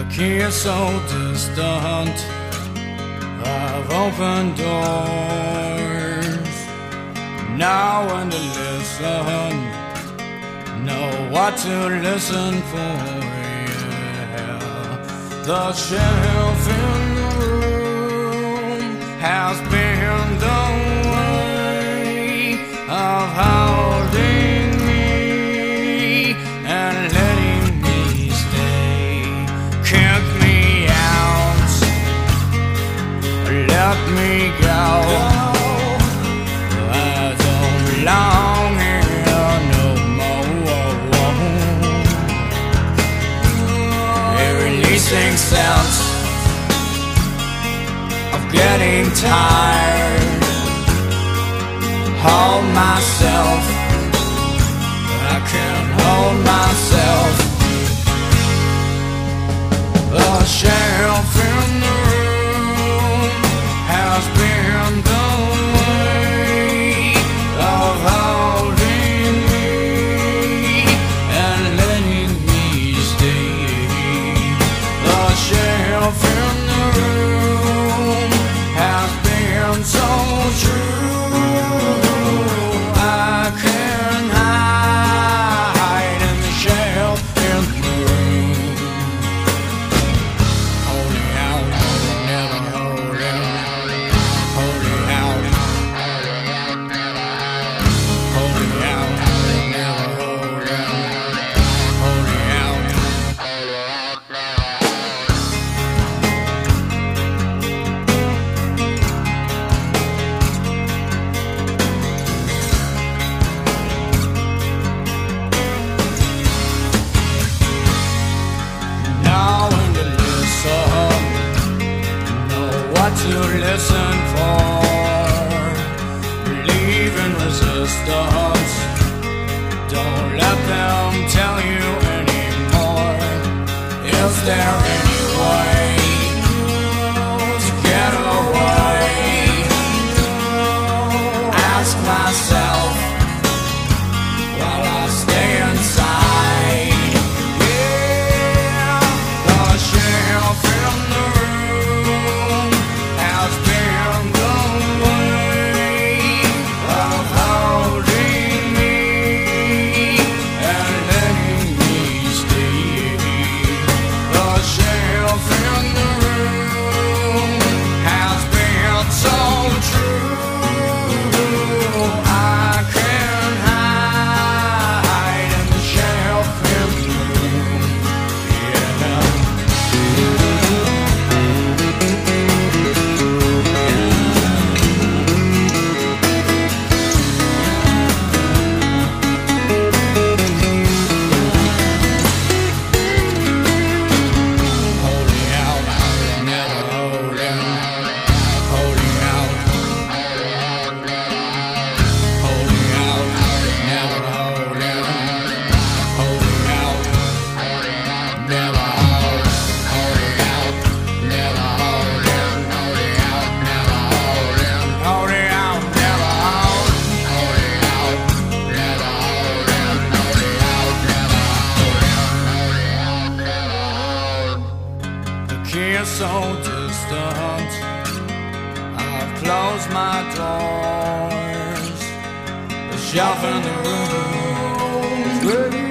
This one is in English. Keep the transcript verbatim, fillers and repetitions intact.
key is so distant. I've opened doors. Now when to listen, know what to listen for. Yeah. The shelf in the room has been the way of holding me and letting me stay. Kick me out, let me go. I don't belong here no more. A releasing sense of getting tired. Hold myself, I can't hold myself. The shelf in the room has been the way of holding me and letting me stay. The shelf in the room has been so true. I can't hide in the shelf in the room. Holding out, never holding. Holding out, holding out, never holding. Holding out. Now when you listen, know what to listen for. Believe in resistance. Don't let them tell you anymore. Is there any way to get away? Ask myself while I stay inside. Yeah, the shelf in the room has been the way of holding me and letting me stay. The shelf in the room has been so true. I can't hide in the shelf in the room. Holding out, never holding. Holding out, holding out, never holding. Holding out, never hold. Holding out, never holding. Holding out, never holding. Holding out, never hold. Holding out, never holding. Holding out, never holding. The key is so distant. I've closed my doors. The shelf in the room is ready.